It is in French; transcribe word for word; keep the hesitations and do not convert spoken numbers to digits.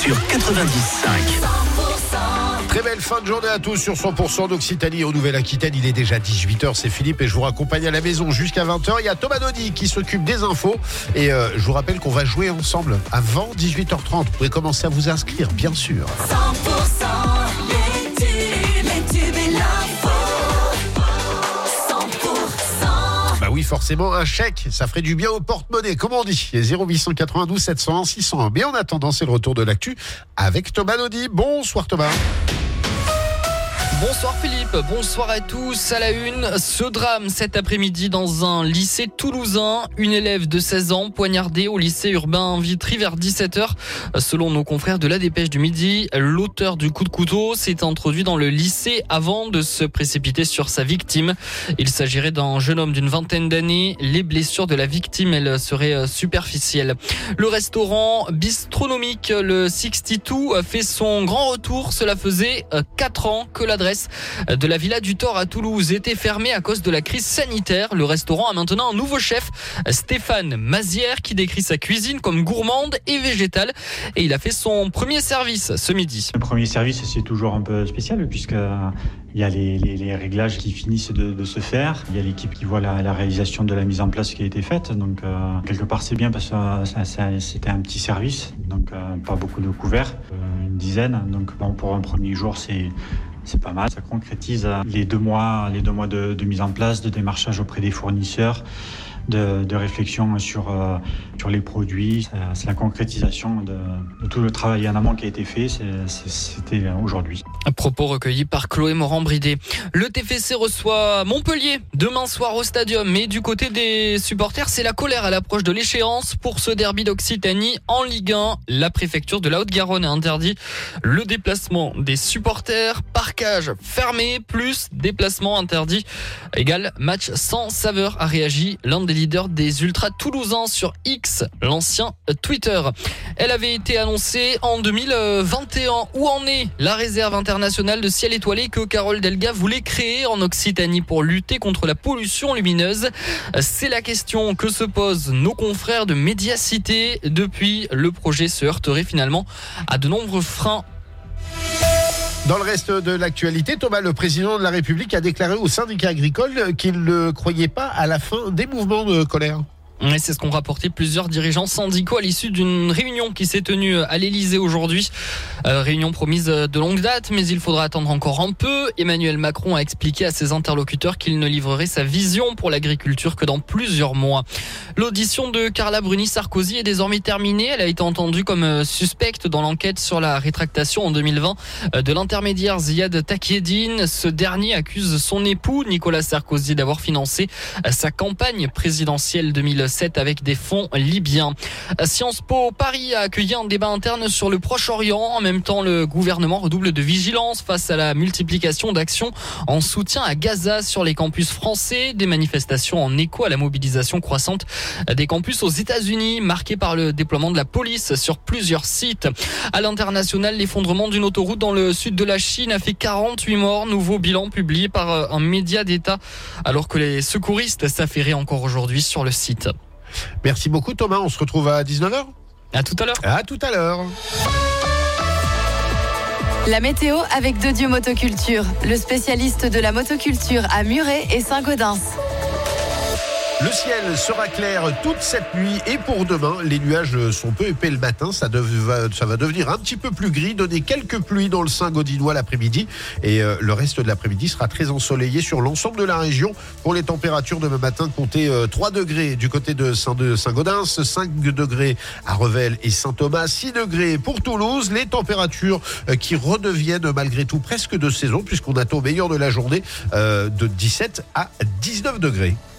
sur quatre-vingt-dix virgule cinq. Très belle fin de journée à tous sur cent pour cent d'Occitanie au Nouvelle-Aquitaine. Il est déjà dix-huit heures, c'est Philippe et je vous raccompagne à la maison jusqu'à vingt heures. Il y a Thomas Naudy qui s'occupe des infos et euh, je vous rappelle qu'on va jouer ensemble avant dix-huit heures trente. Vous pouvez commencer à vous inscrire, bien sûr. cent pour cent les tubes, les tubes et l'info. cent pour cent. Bah oui, forcément, un chèque, ça ferait du bien au porte-monnaie, comme on dit. zéro huit cent quatre-vingt-douze sept cent un six cent un. Mais en attendant, c'est le retour de l'actu avec Thomas Naudy. Bonsoir Thomas. Bonsoir Philippe, bonsoir à tous. À la une, ce drame cet après-midi dans un lycée toulousain. Une élève de seize ans poignardée au lycée urbain Vitry vers dix-sept heures. Selon nos confrères de la Dépêche du Midi, l'auteur du coup de couteau s'est introduit dans le lycée avant de se précipiter sur sa victime. Il s'agirait d'un jeune homme d'une vingtaine d'années. Les blessures de la victime, elles seraient superficielles. Le restaurant bistronomique, le soixante-deux, fait son grand retour. Cela faisait quatre ans que l'adresse de la Villa du Thor à Toulouse était fermée à cause de la crise sanitaire. Le restaurant a maintenant un nouveau chef, Stéphane Mazière, qui décrit sa cuisine comme gourmande et végétale. Et il a fait son premier service ce midi. Le premier service, c'est toujours un peu spécial puisque il y a les, les, les réglages qui finissent de, de se faire. Il y a l'équipe qui voit la, la réalisation de la mise en place qui a été faite. Donc, euh, quelque part, c'est bien parce que ça, ça, c'était un petit service. Donc, euh, pas beaucoup de couverts, euh, une dizaine. Donc, bon, pour un premier jour, c'est... C'est pas mal, ça concrétise les deux mois, les deux mois de, de mise en place, de démarchage auprès des fournisseurs, de, de réflexion sur, euh, sur les produits. C'est la concrétisation de, de tout le travail en amont qui a été fait, c'est, c'est, c'était aujourd'hui. Propos recueillis par Chloé Morand-Bridé. Le T F C reçoit Montpellier demain soir au Stadium. Mais du côté des supporters, c'est la colère à l'approche de l'échéance. Pour ce derby d'Occitanie en Ligue un, la préfecture de la Haute-Garonne a interdit le déplacement des supporters. Parcage fermé plus déplacement interdit égale match sans saveur, a réagi l'un des leaders des Ultras toulousains sur X, l'ancien Twitter. Elle avait été annoncée en deux mille vingt et un. Où en est la réserve internationale de ciel étoilé que Carole Delga voulait créer en Occitanie pour lutter contre la pollution lumineuse? C'est la question que se posent nos confrères de Médiacité. Depuis, le projet se heurterait finalement à de nombreux freins. Dans le reste de l'actualité, Thomas, le président de la République a déclaré au syndicat agricole qu'il ne croyait pas à la fin des mouvements de colère. Et c'est ce qu'ont rapporté plusieurs dirigeants syndicaux à l'issue d'une réunion qui s'est tenue à l'Elysée aujourd'hui. Euh, réunion promise de longue date, mais il faudra attendre encore un peu. Emmanuel Macron a expliqué à ses interlocuteurs qu'il ne livrerait sa vision pour l'agriculture que dans plusieurs mois. L'audition de Carla Bruni-Sarkozy est désormais terminée. Elle a été entendue comme suspecte dans l'enquête sur la rétractation en deux mille vingt de l'intermédiaire Ziad Takieddine. Ce dernier accuse son époux, Nicolas Sarkozy, d'avoir financé sa campagne présidentielle deux mille sept avec des fonds libyens. Sciences Po Paris a accueilli un débat interne sur le Proche-Orient. En même temps, le gouvernement redouble de vigilance face à la multiplication d'actions en soutien à Gaza sur les campus français. Des manifestations en écho à la mobilisation croissante des campus aux États-Unis, marquée par le déploiement de la police sur plusieurs sites. À l'international, l'effondrement d'une autoroute dans le sud de la Chine a fait quarante-huit morts. Nouveau bilan publié par un média d'État, alors que les secouristes s'affairaient encore aujourd'hui sur le site. Merci beaucoup Thomas, on se retrouve à dix-neuf heures. À tout à l'heure. À tout à l'heure. La météo avec De Dieu Motoculture, le spécialiste de la motoculture à Muret et Saint-Gaudens. Le ciel sera clair toute cette nuit et pour demain, les nuages sont peu épais le matin. Ça, dev- ça va devenir un petit peu plus gris, donner quelques pluies dans le Saint-Gaudinois l'après-midi. Et euh, le reste de l'après-midi sera très ensoleillé sur l'ensemble de la région. Pour les températures demain matin, comptez euh, trois degrés du côté de, Saint- de Saint-Gaudens, cinq degrés à Revel et Saint-Thomas, six degrés pour Toulouse. Les températures euh, qui redeviennent malgré tout presque de saison puisqu'on attend au meilleur de la journée euh, de dix-sept à dix-neuf degrés.